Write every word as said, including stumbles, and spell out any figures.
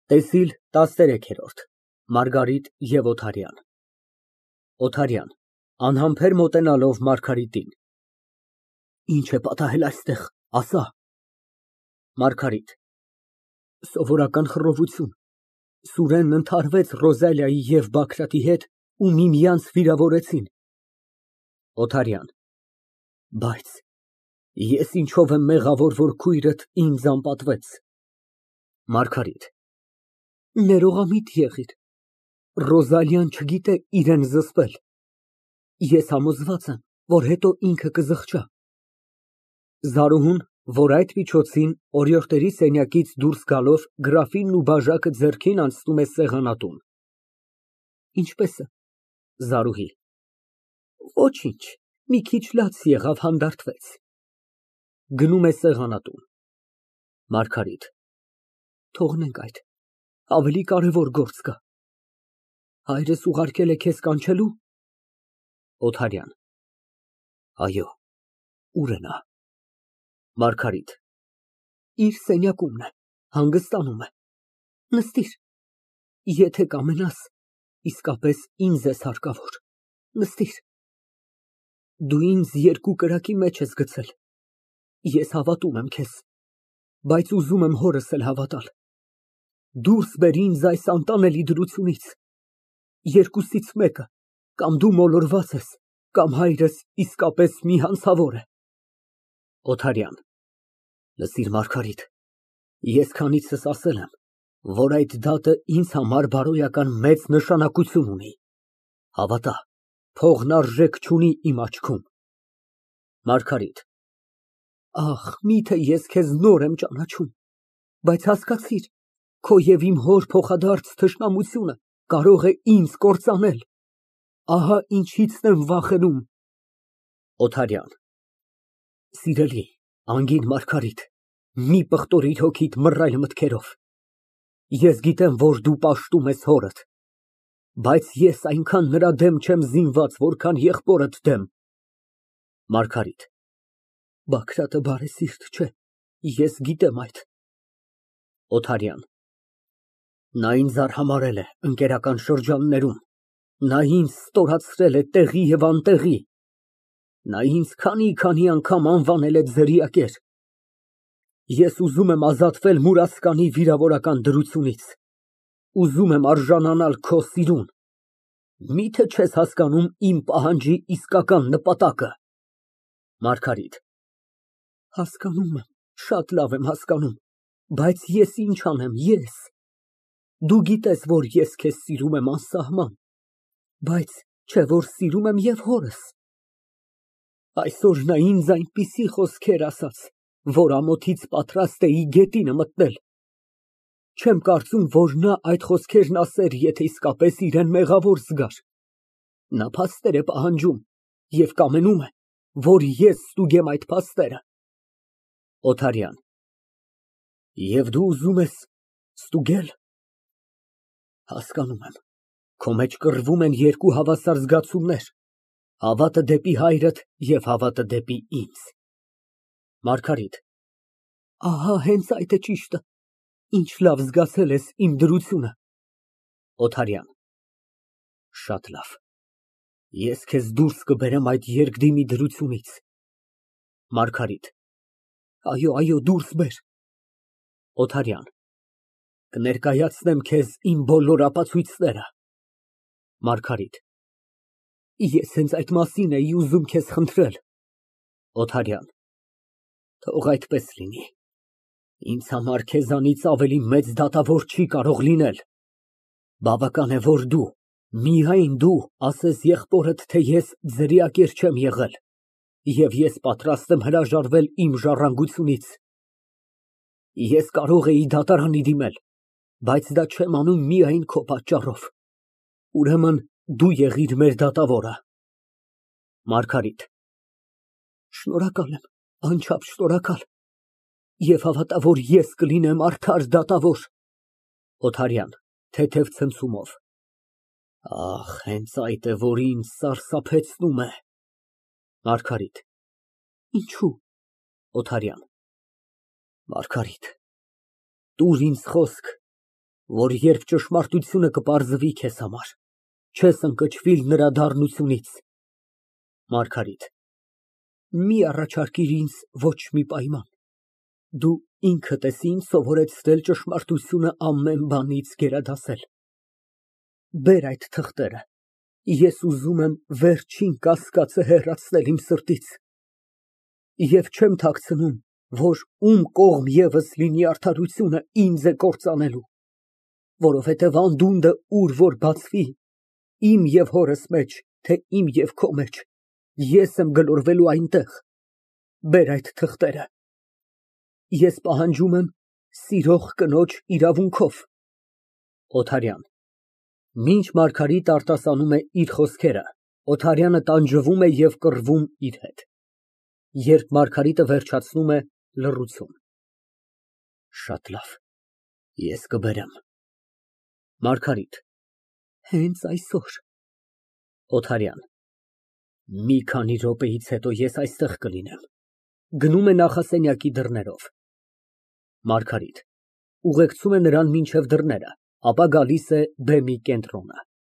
ՏԵՍԻԼ տասներեքերորդ ՄԱՐԳԱՐԻՏ և ՕԹԱՐՅԱՆ ՕԹԱՐՅԱՆ ֊ (Անհամբեր մոտենալով Մարգարիտին) Ի՞նչ է պատահել այստեղ, ասա։ ՄԱՐԳԱՐԻՏ ֊ Սովորական խռովություն, Սուրենն ընդհարվեց Ռոզալիայի և Բագրատի հետ ու միմյանց վիրավորեցին։ ՕԹԱՐՅԱՆ ֊ Բայց ես ինչո՞վ եմ մեղավոր, որ քույրդ ինձ անպատվեց։ ՄԱՐԳԱՐԻՏ ֊ Ներողամիտ եղիր, Ռոզալիան չգիտե իրան զսպել, ես համոզված եմ, որ հետո ինքը կզղջա։ (Զարուհուն, որ այդ միջոցին օրիորդների սենյակից դուրս գալով գրաֆինն ու բաժակը ձեռքին անցնում է սեղանատուն) Ինչպե՞ս է։ ԶԱՐՈՒՀԻ ֊ Ոչինչ, մի քիչ լաց եղավ, հանդարտվեց։ (Գնում է սեղանատուն)։ ՄԱՐԳԱՐԻՏ ֊ Թողենք այդ, ավելի կարևոր գործ կա։ Հայրս ուղարկել է քեզ կանչելու։ ՕԹԱՐՅԱՆ ֊ Այո, ո՞ւր է նա։ ՄԱՐԳԱՐԻՏ ֊ Իր սենյակումն է, հանգստանում է։ Նստիր, եթե կամենաս, իսկապես ինձ ես հարկավոր, նստիր։ Դու ինձ երկու կրակի մեջ ես գցել, ես հավատում եմ քեզ, բայց ուզում եմ հորս էլ հավատալ։ Դուրս բեր ինձ այս անտանելի դրությունից, երկուսից մեկը, կամ դու մոլորված ես, կամ հայրս իսկապես մի հանցավոր է։ ՕԹԱՐՅԱՆ ֊ Լսիր, Մարգարիտ, ես քանիցս ասել եմ, որ այդ դատը ինձ համար բարոյական մեծ նշանակություն ունի։ Հավատա, փողն արժեք չունի իմ աչքում։ ՄԱՐԳԱՐԻՏ ֊ Ախ, միթե ես քեզ նոր եմ ճանաչում, բայց հասկացիր, քո և իմ հոր փոխադարձ թշնամությունը կարող է ինձ կործանել, ահա ինչիցն եմ վախենում։ ՕԹԱՐՅԱՆ ֊ Սիրելի, անգին Մարգարիտ, մի պղտորիր հոգիդ մռայլ մտքերով։ Ես գիտեմ, որ դու պաշտում ես հորդ, բայց ես այնքան նրա դեմ չեմ զինված, որքան եղբորդ դեմ։ ՄԱՐԳԱՐԻՏ ֊ Բագրատը բարեսիրտ չէ, ես գիտեմ այդ։ ՕԹԱՐՅԱՆ ֊ Նա ինձ արհամարհել է ընկերական շրջաններում, նա ինձ ստորացրել է տեղի և անտեղի, նա ինձ քանի֊քանի անգամ անվանել է ձրիակեր։ Ես ուզում եմ ազատվել մուրացկանի վիրավորական դրությունից, ուզում եմ արժանանալ քո սիրուն, միթե չես հասկանում իմ պահանջի իսկական նպատակը։ ՄԱՐԳԱՐԻՏ ֊ Հասկանում եմ, շատ լավ եմ հասկանում, բայց ես ինչ անեմ, ես։ Դու գիտես, որ ես քեզ սիրում եմ անսահման, բայց չէ որ սիրում եմ և հորս։ Այսօր նա ինձ այնպիսի խոսքեր ասաց, որ ամոթից պատրաստ էի գետինը մտնել։ Չեմ կարծում, որ նա այդ խոսքերն ասեր, եթե իսկապես իրան մեղավոր զգար։ Նա փաստեր է պահանջում և կամենում է, որ ես ստուգեմ այդ փաստերը։ ՕԹԱՐՅԱՆ ֊ Եվ դու ուզում ես ստուգե՞լ։ Հասկանում եմ, քո մեջ կռվում են երկու հավասար զգացումներ, հավատը դեպի հայրդ և հավատը դեպի ինձ։ ՄԱՐԳԱՐԻՏ ֊ Ահա հենց այդ է ճիշտը, ինչ լավ զգացել ես իմ դրությունը։ ՕԹԱՐՅԱՆ ֊ Շատ լավ, ես քեզ դուրս կբերեմ այդ երկդիմի դրությունից։ ՄԱՐԳԱՐԻՏ ֊ Այո, այո, դուրս բեր։ ՕԹԱՐՅԱՆ ֊ Կներկայացնեմ քեզ իմ բոլոր ապացույցները։ ՄԱՐԳԱՐԻՏ ֊ Ես հենց այդ մասին էի ուզում քեզ խնդրել։ ՕԹԱՐՅԱՆ ֊ Թող այդպես լինի, ինձ համար քեզանից ավելի մեծ դատավոր չի կարող լինել։ Բավական է, որ դու, միայն դու ասես եղբորդ, թե ես ձրիակեր չեմ եղել, և ես պատրաստ եմ հրաժարվել իմ ժառանգությունից։ Ես կարող էի դատարանի դիմել, բայց դա չեմ անում միայն քո պատճառով։ Ուրեմն դու եղիր մեր դատավորը։ ՄԱՐԳԱՐԻՏ ֊ Շնորհակալ եմ, անչափ շնորհակալ, և հավատա, որ ես կլինեմ արդար դատավոր։ ՕԹԱՐՅԱՆ ֊ (Թեթև ցնցումով) Ախ, հենց այդ է, որ ինձ սարսափեցնում է։ ՄԱՐԳԱՐԻՏ ֊ Ինչո՞ւ։ ՕԹԱՐՅԱՆ ֊ Մարգարիտ, տուր ինձ խոսք, որ երբ ճշմարտությունը կպարզվի քեզ համար, չես ընկճվիլ նրա դառնությունից։ ՄԱՐԳԱՐԻՏ ֊ Մի առաջարկիր ինձ ոչ մի պայման, դու ինքդ ես ինձ սովորեցրել ճշմարտությունը ամեն բանից գերադասել։ Բեր այդ թղթերը, ես ուզում եմ վերջին կասկածը հեռացնել իմ սրտից և չեմ թաքցնում, որ ում կողմ ևս լինի արդարությունը, ինձ է կործանելու, որովհետև անդունդը ուր որ բացվի, իմ և հորս մեջ, թե իմ և քո մեջ, ես եմ գլորվելու այնտեղ։ Բեր այդ թղթերը։ Ես պահանջում եմ սիրող կնոջ իրավունքով։ ՕԹԱՐՅԱՆ ֊ Մինչ Մարգարիտն արտասանում է իր խոսքերը, Օթարյանը տանջվում է և կռվում իր հետ։ Երբ Մարգարիտը վերջացնում է, լռություն։ Շատ լավ, ես կբերեմ։ ՄԱՐԳԱՐԻՏ ֊ Հենց այսօր։ ՕԹԱՐՅԱՆ ֊ Մի քանի րոպեից հետո ես այստեղ կլինեմ։ (Գնում է նախասենյակի դռներով)։ ՄԱՐԳԱՐԻՏ ֊ (Ուղեկցում է նրան մինչև դռները, ապա գալիս է բեմի կենտրոնը)։